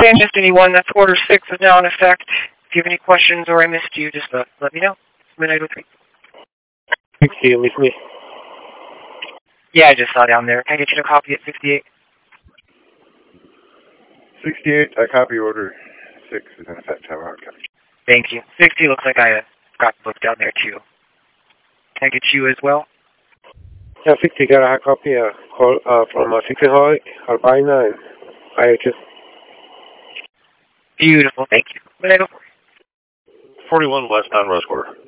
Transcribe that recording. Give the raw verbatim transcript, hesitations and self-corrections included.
say I missed anyone. That's order six is now in effect. If you have any questions or I missed you, just uh, let me know. It's midnight oh three. sixty, you missed me. Yeah, I just saw down there. Can I get you to copy at sixty-eight? sixty-eight, I copy order six is in effect. Have a hard copy. Thank you. sixty looks like I uh, got booked down there too. Can I get you as well? Yeah, sixty got a hard copy uh, call, uh, from uh, sixty Holic, Albina, and I just... Beautiful, thank you. Midnight oh four. forty-one West on Rose Quarter.